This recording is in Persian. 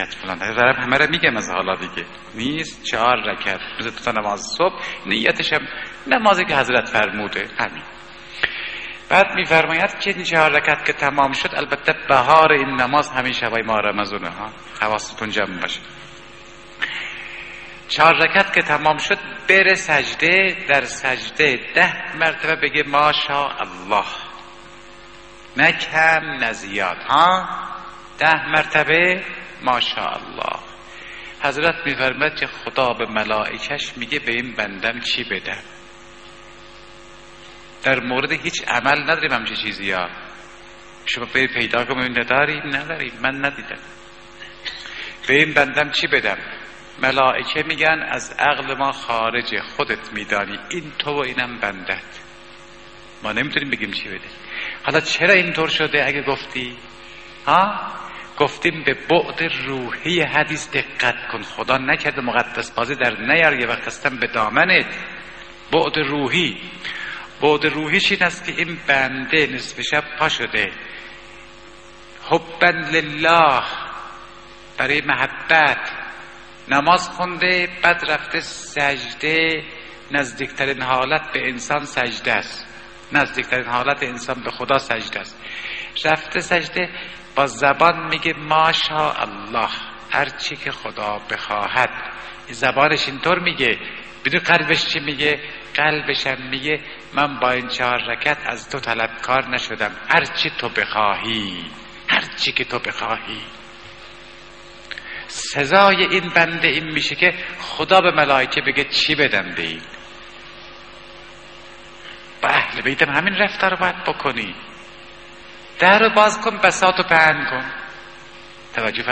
رکعت فلان دارم همه رو میگم از حالا دیگه نیست 4 رکعت مثل 2 تا نماز صبح نیتش هم نمازی که حضرت فرموده همین. بعد میفرماید که این 4 رکعت که تمام شد البته بهار این نماز همین شبای ماه رمضانه ها حواستون جمع باشه 4 رکعت که تمام شد بره سجده در سجده 10 مرتبه بگه ماشاءالله نه کم نه زیاد ها 10 مرتبه ماشاءالله. حضرت میفرماید که خدا به ملائکش میگه به این بندم چی بدم در مورد هیچ عمل نداریم همچه چیزی ها شما برید پیدا کنید نداریم من ندیدم به این بندم چی بدم ملائکه میگن از عقل ما خارجه خودت میدانی این تو و اینم بندت ما نمیتونیم بگیم چی بده. حالا چرا اینطور شده اگه گفتی گفتیم به بعد روحی حدیث دقت کن خدا نکرده مقدس بازی در نیار یه وقت هستم به دامنت بعد روحیش این است که این بنده نصف شب پا شده حبا لله برای محبت نماز خونده بعد رفته سجده نزدیکترین حالت به انسان سجده است نزدیکترین حالت انسان به خدا سجده است رفته سجده با زبان میگه ماشاءالله هر چی که خدا بخواهد زبانش اینطور میگه بدون قلبش چی میگه قلبش هم میگه من با این 4 رکعت از تو طلبکار نشدم هر چی تو بخواهی هر چی که تو بخواهی. سزای این بنده این میشه که خدا به ملائکه بگه چی بدم به این با اهل بیتم همین رفتار رو باید بکنی در رو باز کن بساط رو پهن کن توجه